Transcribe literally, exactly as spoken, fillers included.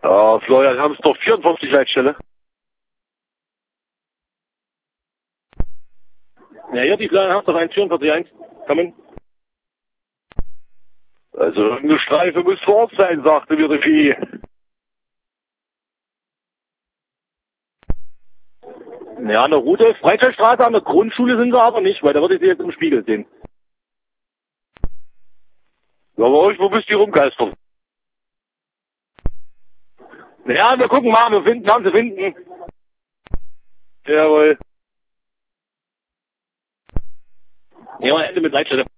Ja, Florian, haben es doch vierundfünfzig Leitstelle. Ja, hier die Florian Hamsdorf eins vierundvierzig eins. Kommen. Also irgendeine Streife muss vor Ort sein, sagte mir der Vieh. Ja, an der Rudolf Breitscheidstraße an der Grundschule sind sie aber nicht, weil da würde ich sie jetzt im Spiegel sehen. Ja, aber euch, wo bist du rumgeistern? Ja, wir gucken mal, wir finden, haben sie finden. Jawohl. Ja, Ende mit Leitstelle.